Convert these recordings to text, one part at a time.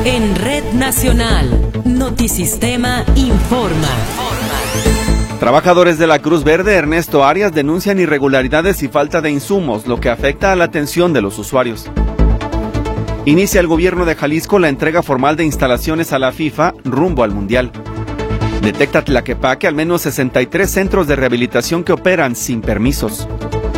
En Red Nacional, Notisistema informa. Trabajadores de la Cruz Verde Ernesto Arias denuncian irregularidades y falta de insumos, lo que afecta a la atención de los usuarios. Inicia el gobierno de Jalisco la entrega formal de instalaciones a la FIFA rumbo al Mundial. Detecta Tlaquepaque al menos 63 centros de rehabilitación que operan sin permisos.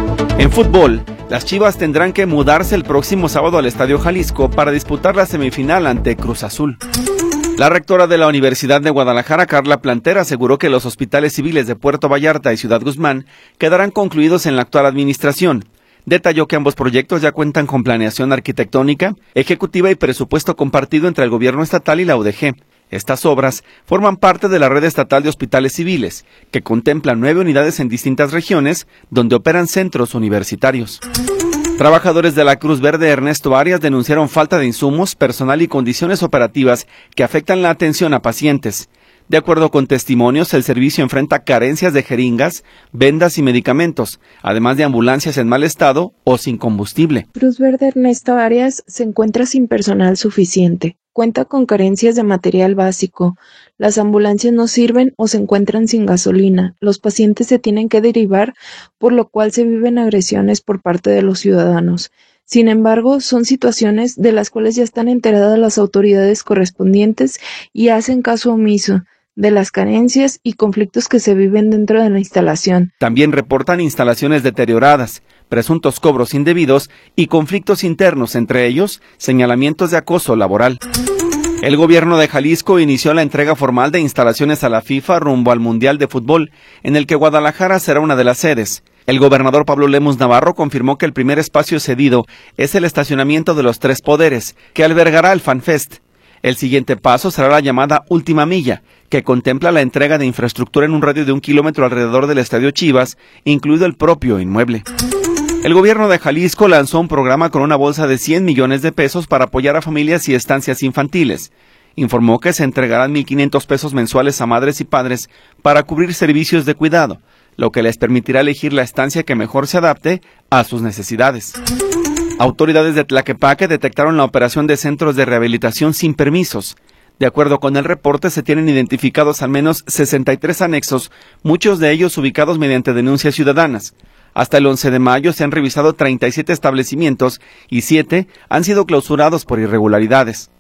En fútbol, las Chivas tendrán que mudarse el próximo sábado al Estadio Jalisco para disputar la semifinal ante Cruz Azul. La rectora de la Universidad de Guadalajara, Carla Planter, aseguró que los hospitales civiles de Puerto Vallarta y Ciudad Guzmán quedarán concluidos en la actual administración. Detalló que ambos proyectos ya cuentan con planeación arquitectónica, ejecutiva y presupuesto compartido entre el gobierno estatal y la UDG. Estas obras forman parte de la red estatal de hospitales civiles, que contempla 9 unidades en distintas regiones, donde operan centros universitarios. Trabajadores de la Cruz Verde Ernesto Arias denunciaron falta de insumos, personal y condiciones operativas que afectan la atención a pacientes. De acuerdo con testimonios, el servicio enfrenta carencias de jeringas, vendas y medicamentos, además de ambulancias en mal estado o sin combustible. Cruz Verde Ernesto Arias se encuentra sin personal suficiente. Cuenta con carencias de material básico. Las ambulancias no sirven o se encuentran sin gasolina. Los pacientes se tienen que derivar, por lo cual se viven agresiones por parte de los ciudadanos. Sin embargo, son situaciones de las cuales ya están enteradas las autoridades correspondientes y hacen caso omiso de las carencias y conflictos que se viven dentro de la instalación. También reportan instalaciones deterioradas, presuntos cobros indebidos y conflictos internos, entre ellos señalamientos de acoso laboral. El gobierno de Jalisco inició la entrega formal de instalaciones a la FIFA rumbo al Mundial de Fútbol, en el que Guadalajara será una de las sedes. El gobernador Pablo Lemus Navarro confirmó que el primer espacio cedido es el estacionamiento de los Tres Poderes, que albergará el FanFest. El siguiente paso será la llamada Última Milla, que contempla la entrega de infraestructura en un radio de 1 kilómetro alrededor del Estadio Chivas, incluido el propio inmueble. El gobierno de Jalisco lanzó un programa con una bolsa de 100 millones de pesos para apoyar a familias y estancias infantiles. Informó que se entregarán 1,500 pesos mensuales a madres y padres para cubrir servicios de cuidado, lo que les permitirá elegir la estancia que mejor se adapte a sus necesidades. Autoridades de Tlaquepaque detectaron la operación de centros de rehabilitación sin permisos. De acuerdo con el reporte, se tienen identificados al menos 63 anexos, muchos de ellos ubicados mediante denuncias ciudadanas. Hasta el 11 de mayo se han revisado 37 establecimientos y 7 han sido clausurados por irregularidades.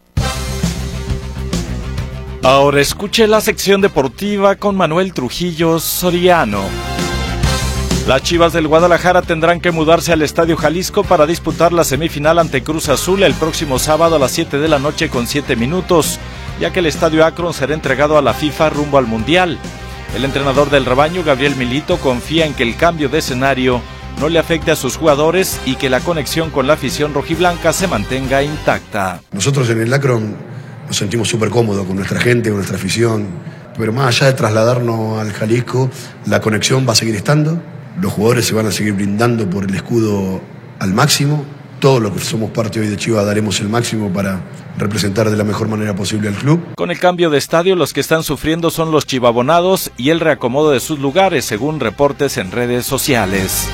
Ahora escuche la sección deportiva con Manuel Trujillo Soriano. Las Chivas del Guadalajara tendrán que mudarse al Estadio Jalisco para disputar la semifinal ante Cruz Azul el próximo sábado a las 7 de la noche con 7 minutos, ya que el Estadio Akron será entregado a la FIFA rumbo al Mundial. El entrenador del rebaño, Gabriel Milito, confía en que el cambio de escenario no le afecte a sus jugadores y que la conexión con la afición rojiblanca se mantenga intacta. Nosotros en el Akron nos sentimos súper cómodos con nuestra gente, con nuestra afición, pero más allá de trasladarnos al Jalisco, la conexión va a seguir estando. Los jugadores se van a seguir brindando por el escudo al máximo. Todos los que somos parte hoy de Chivas daremos el máximo para representar de la mejor manera posible al club. Con el cambio de estadio, los que están sufriendo son los chivabonados y el reacomodo de sus lugares, según reportes en redes sociales.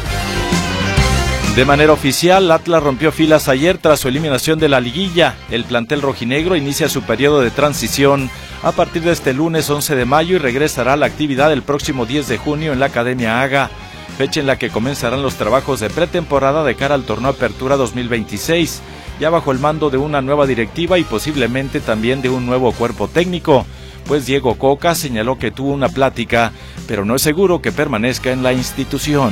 De manera oficial, Atlas rompió filas ayer tras su eliminación de la liguilla. El plantel rojinegro inicia su periodo de transición a partir de este lunes 11 de mayo y regresará a la actividad el próximo 10 de junio en la Academia Haga, fecha en la que comenzarán los trabajos de pretemporada de cara al torneo Apertura 2026, ya bajo el mando de una nueva directiva y posiblemente también de un nuevo cuerpo técnico, pues Diego Coca señaló que tuvo una plática, pero no es seguro que permanezca en la institución.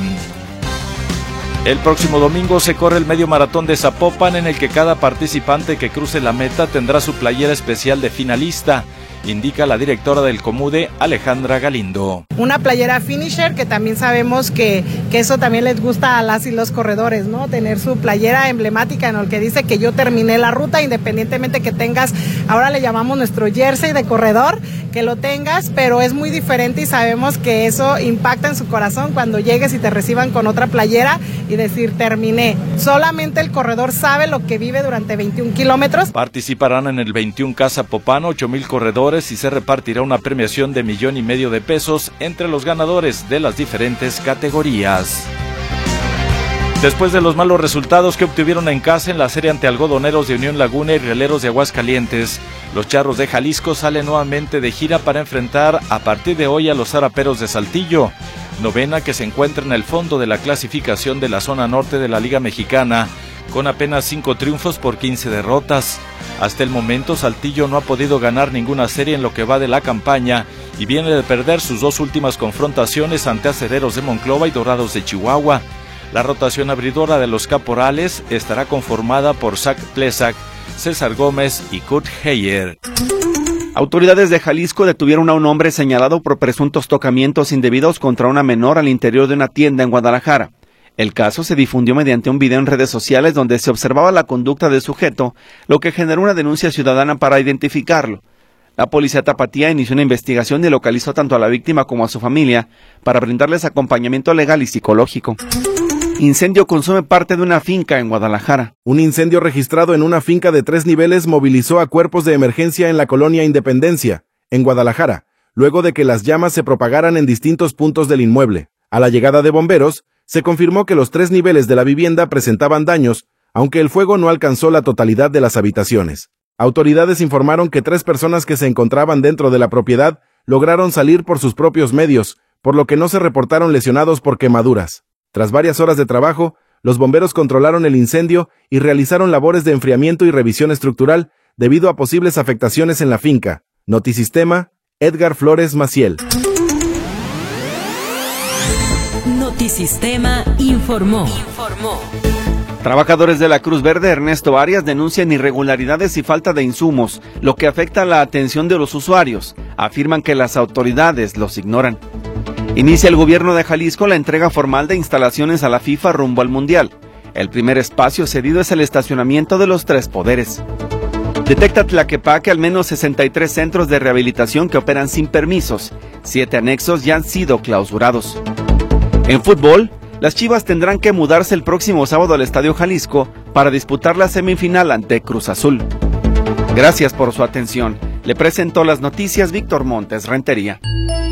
El próximo domingo se corre el medio maratón de Zapopan, en el que cada participante que cruce la meta tendrá su playera especial de finalista, indica la directora del Comude, Alejandra Galindo. Una playera finisher, que también sabemos que eso también les gusta a las y los corredores, ¿no? Tener su playera emblemática en el que dice que yo terminé la ruta, independientemente que tengas, ahora le llamamos nuestro jersey de corredor, que lo tengas, pero es muy diferente y sabemos que eso impacta en su corazón cuando llegues y te reciban con otra playera y decir terminé. Solamente el corredor sabe lo que vive durante 21 kilómetros. Participarán en el 21K Zapopan 8,000 corredores y se repartirá una premiación de $1,5 millones entre los ganadores de las diferentes categorías. Después de los malos resultados que obtuvieron en casa en la serie ante Algodoneros de Unión Laguna y Rieleros de Aguascalientes, los Charros de Jalisco salen nuevamente de gira para enfrentar a partir de hoy a los Zaraperos de Saltillo, novena que se encuentra en el fondo de la clasificación de la zona norte de la Liga Mexicana, con apenas 5 triunfos por 15 derrotas. Hasta el momento, Saltillo no ha podido ganar ninguna serie en lo que va de la campaña y viene de perder sus 2 últimas confrontaciones ante Acereros de Monclova y Dorados de Chihuahua. La rotación abridora de los caporales estará conformada por Zach Plesak, César Gómez y Kurt Heyer. Autoridades de Jalisco detuvieron a un hombre señalado por presuntos tocamientos indebidos contra una menor al interior de una tienda en Guadalajara. El caso se difundió mediante un video en redes sociales donde se observaba la conducta del sujeto, lo que generó una denuncia ciudadana para identificarlo. La policía tapatía inició una investigación y localizó tanto a la víctima como a su familia para brindarles acompañamiento legal y psicológico. Incendio consume parte de una finca en Guadalajara. Un incendio registrado en una finca de 3 niveles movilizó a cuerpos de emergencia en la colonia Independencia, en Guadalajara, luego de que las llamas se propagaran en distintos puntos del inmueble. A la llegada de bomberos, se confirmó que los 3 niveles de la vivienda presentaban daños, aunque el fuego no alcanzó la totalidad de las habitaciones. Autoridades informaron que 3 personas que se encontraban dentro de la propiedad lograron salir por sus propios medios, por lo que no se reportaron lesionados por quemaduras. Tras varias horas de trabajo, los bomberos controlaron el incendio y realizaron labores de enfriamiento y revisión estructural debido a posibles afectaciones en la finca. Notisistema, Edgar Flores Maciel. Notisistema informó. Trabajadores de la Cruz Verde Ernesto Arias denuncian irregularidades y falta de insumos, lo que afecta la atención de los usuarios. Afirman que las autoridades los ignoran. Inicia el gobierno de Jalisco la entrega formal de instalaciones a la FIFA rumbo al Mundial. El primer espacio cedido es el estacionamiento de los 3 poderes. Detecta Tlaquepaque al menos 63 centros de rehabilitación que operan sin permisos. 7 anexos ya han sido clausurados. En fútbol, las Chivas tendrán que mudarse el próximo sábado al Estadio Jalisco para disputar la semifinal ante Cruz Azul. Gracias por su atención. Le presentó las noticias Víctor Montes Rentería.